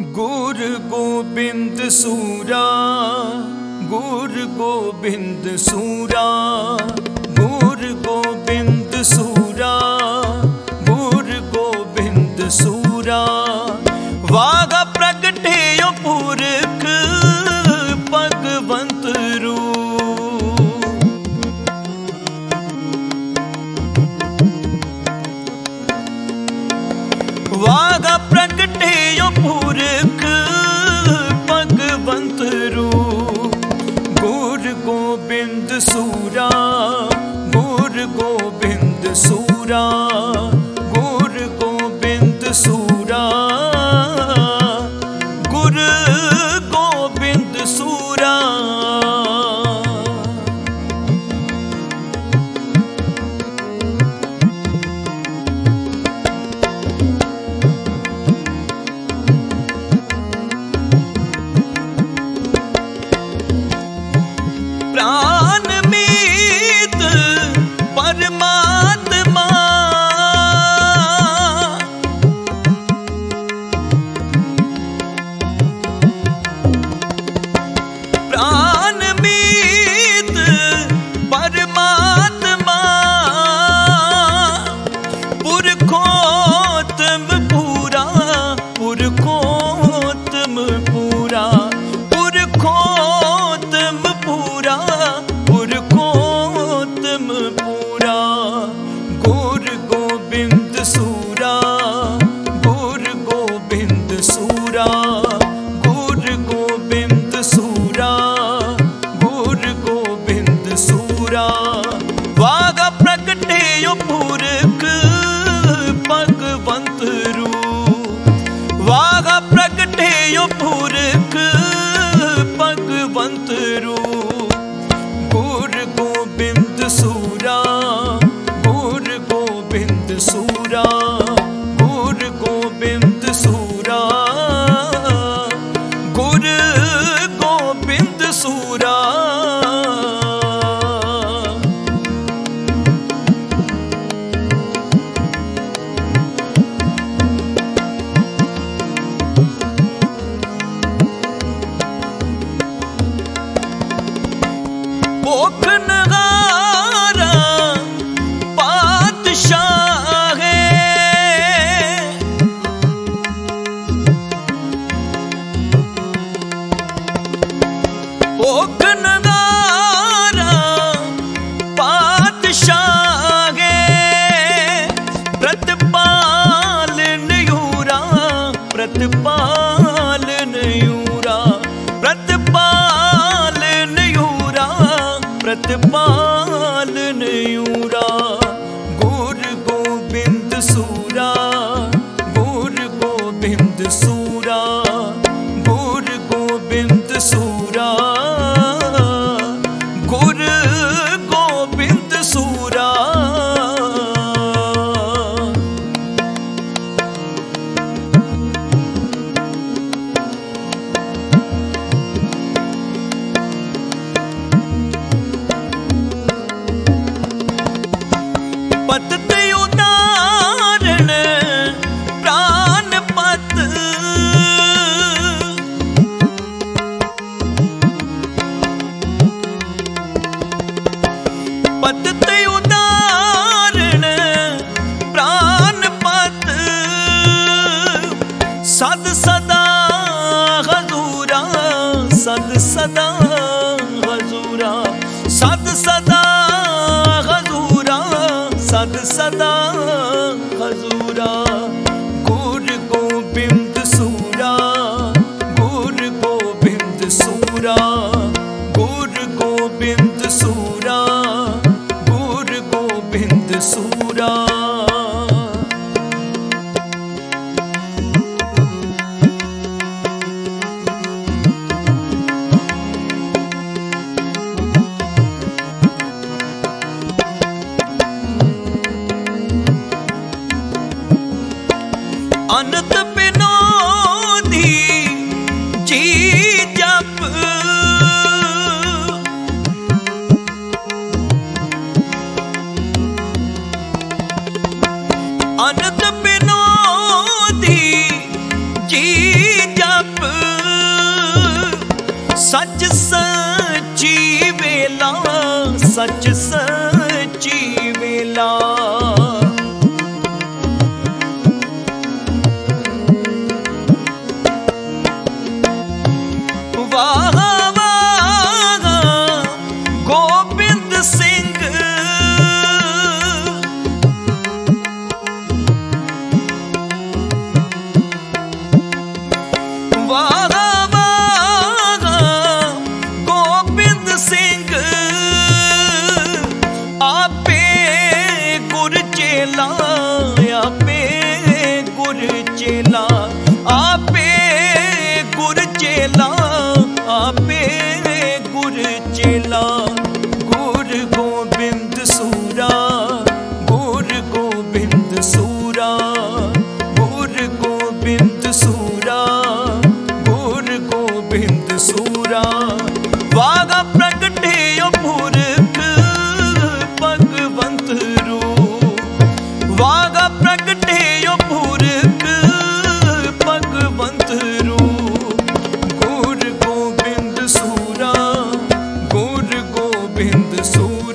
गुरु गोबिंद सूरा, गुरु गोबिंद सूरा, गुरु गोबिंद सूरा, गुरु गोबिंद सूरा। वाग प्रगटे पुरख भगवंत रूप, वाग प्रगटे पुरख भगवंत रूप। गुरु गोबिंद सूरा, गुरु गोबिंद सूरा, गुरु गोबिंद सूरा, गुरु गोबिंद सूरा। प्राण मीत परमात्मा, प्राण मीत परमात्मा, पुरखोत्तम पूरा, पुरखोत्तम पूरा, पुरखोत्तम पूरा, पुरखोत्तम पूरा। गुरु गोबिंद सूरा, गुरु गोबिंद सूरा, गुरु गोबिंद सूरा, गुरु गोबिंद सूरा। वाग प्रगटे पुरख भगवंत रूप, वाग प्रगटे पुरख भगवंत रूप। गुरु गोबिंद सूरा, गुरु गोबिंद सूरा, गुरु गोबिंद सूरा, गुरु गोबिंद सूरा। भोख नगारा पातशाह है, भोख नगारा पातशाह है। प्रतिपाल यूरा, प्रतिपाल यूरा, प्रतिपाल यूरा, प्रतिपाल यूरा। गुरु गोबिंद सूरा, गुरु गोबिंद सूरा, गुरु गोबिंद सूरा, गुरु गोबिंद सूरा। पत उदाहरण प्राण पत, पत उदाहरण प्राण पत। सद सदा हजूरा, सद सदा हजूरा, सद सदा हजूरा, सद सदा हजूरा। गुरु गोबिंद सूरा, गुरु गोबिंद सूरा, गुरु गोबिंद सूरा, गुरु गोबिंद सूरा। सच सच्ची वेला। वाह वाह गोबिंद सिंह, वाह वाह गोबिंद सिंह, आपे गुर चेला, आपे गुर चेला, आपे गुर चेला, आपे गुर चेला। गुर गोबिंद सूरा, गुर गोबिंद सूरा, गुर गोबिंद सूरा, गुर गोबिंद सूरा। वागा प्रगटे पुरख भगवंत रूप, वागा प्रगटे पुरख भगवंत रूप। गुर गोबिंद सूरा, गुर गोबिंद सूरा।